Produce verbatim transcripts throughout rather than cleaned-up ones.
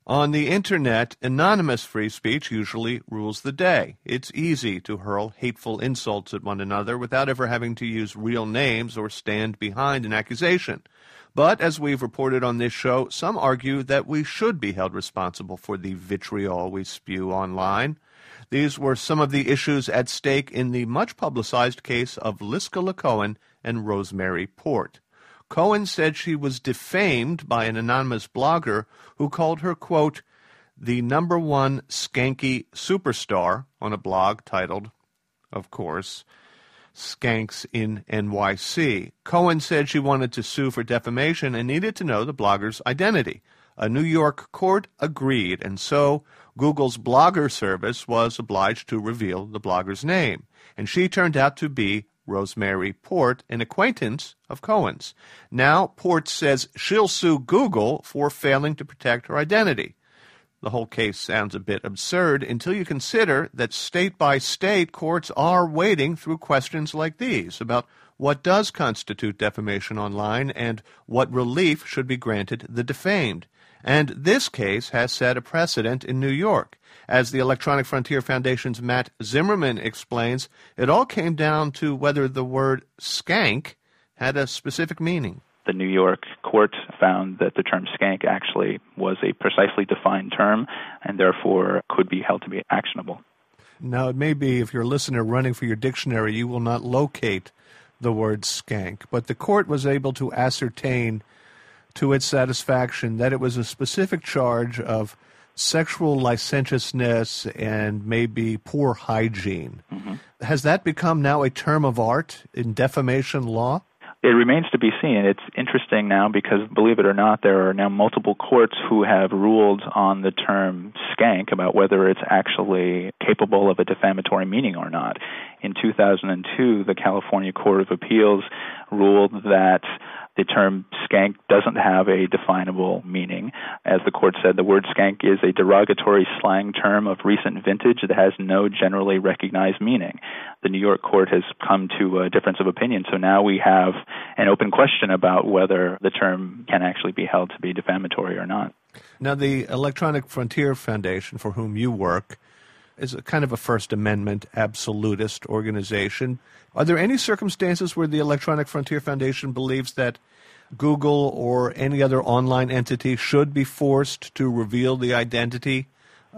On the Internet, anonymous free speech usually rules the day. It's easy to hurl hateful insults at one another without ever having to use real names or stand behind an accusation. But, as we've reported on this show, some argue that we should be held responsible for the vitriol we spew online. These were some of the issues at stake in the much-publicized case of Liskela Cohen and Rosemary Port. Cohen said she was defamed by an anonymous blogger who called her, quote, the number one skanky superstar on a blog titled, of course, Skanks in N Y C. Cohen said she wanted to sue for defamation and needed to know the blogger's identity. A New York court agreed, and so Google's Blogger service was obliged to reveal the blogger's name. And she turned out to be Rosemary Port, an acquaintance of Cohen's. Now, Port says she'll sue Google for failing to protect her identity. The whole case sounds a bit absurd until you consider that state by state courts are wading through questions like these about what does constitute defamation online and what relief should be granted the defamed. And this case has set a precedent in New York. As the Electronic Frontier Foundation's Matt Zimmerman explains, it all came down to whether the word skank had a specific meaning. The New York court found that the term skank actually was a precisely defined term and therefore could be held to be actionable. Now, it may be, if you're a listener running for your dictionary, you will not locate the word skank, but the court was able to ascertain to its satisfaction that it was a specific charge of sexual licentiousness and maybe poor hygiene. Mm-hmm. Has that become now a term of art in defamation law? It remains to be seen. It's interesting now because, believe it or not, there are now multiple courts who have ruled on the term skank about whether it's actually capable of a defamatory meaning or not. In two thousand two, the California Court of Appeals ruled that the term skank doesn't have a definable meaning. As the court said, the word skank is a derogatory slang term of recent vintage that has no generally recognized meaning. The New York court has come to a difference of opinion, so now we have an open question about whether the term can actually be held to be defamatory or not. Now, the Electronic Frontier Foundation, for whom you work, is a kind of a First Amendment absolutist organization. Are there any circumstances where the Electronic Frontier Foundation believes that Google or any other online entity should be forced to reveal the identity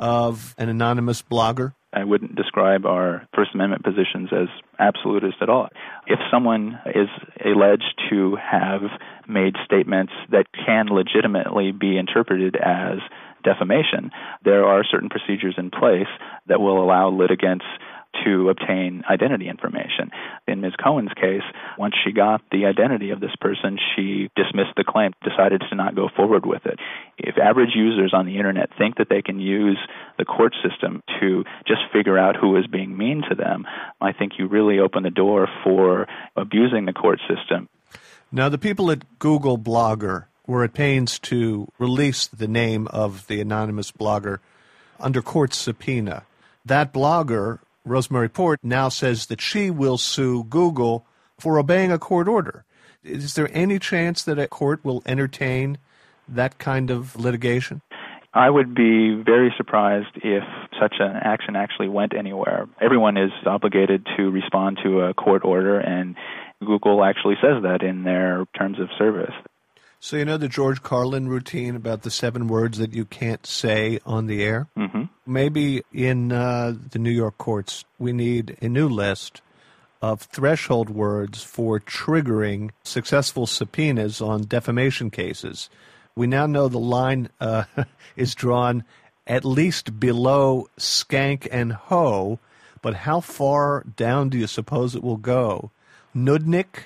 of an anonymous blogger? I wouldn't describe our First Amendment positions as absolutist at all. If someone is alleged to have made statements that can legitimately be interpreted as defamation, there are certain procedures in place that will allow litigants to obtain identity information. In Miz Cohen's case, once she got the identity of this person, she dismissed the claim, decided to not go forward with it. If average users on the Internet think that they can use the court system to just figure out who is being mean to them, I think you really open the door for abusing the court system. Now, the people at Google Blogger were at pains to release the name of the anonymous blogger under court subpoena. That blogger, Rosemary Port, now says that she will sue Google for obeying a court order. Is there any chance that a court will entertain that kind of litigation? I would be very surprised if such an action actually went anywhere. Everyone is obligated to respond to a court order, and Google actually says that in their terms of service. So you know the George Carlin routine about the seven words that you can't say on the air? Mm-hmm. Maybe in uh, the New York courts we need a new list of threshold words for triggering successful subpoenas on defamation cases. We now know the line uh, is drawn at least below skank and hoe, but how far down do you suppose it will go? Nudnik?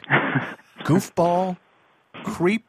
Goofball? Creep?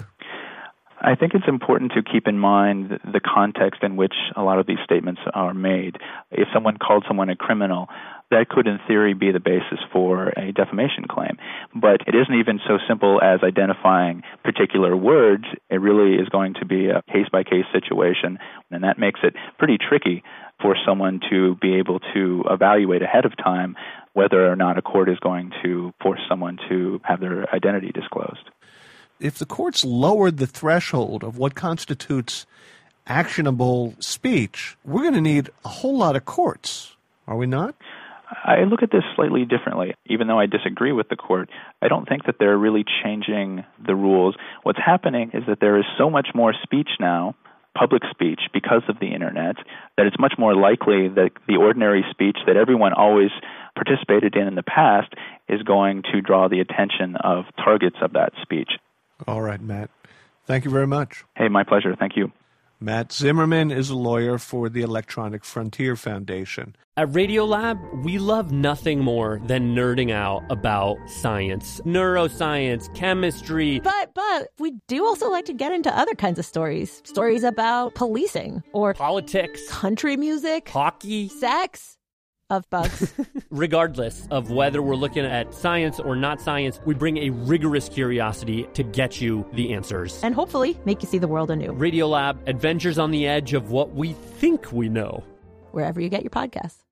I think it's important to keep in mind the context in which a lot of these statements are made. If someone called someone a criminal, that could in theory be the basis for a defamation claim. But it isn't even so simple as identifying particular words. It really is going to be a case-by-case situation, and that makes it pretty tricky for someone to be able to evaluate ahead of time whether or not a court is going to force someone to have their identity disclosed. If the courts lowered the threshold of what constitutes actionable speech, we're going to need a whole lot of courts, are we not? I look at this slightly differently. Even though I disagree with the court, I don't think that they're really changing the rules. What's happening is that there is so much more speech now, public speech, because of the Internet, that it's much more likely that the ordinary speech that everyone always participated in in the past is going to draw the attention of targets of that speech. All right, Matt. Thank you very much. Hey, my pleasure. Thank you. Matt Zimmerman is a lawyer for the Electronic Frontier Foundation. At Radiolab, we love nothing more than nerding out about science, neuroscience, chemistry. But, but, we do also like to get into other kinds of stories. Stories about policing or politics, country music, hockey, sex. Of bugs. Regardless of whether we're looking at science or not science, we bring a rigorous curiosity to get you the answers. And hopefully make you see the world anew. Radiolab, adventures on the edge of what we think we know. Wherever you get your podcasts.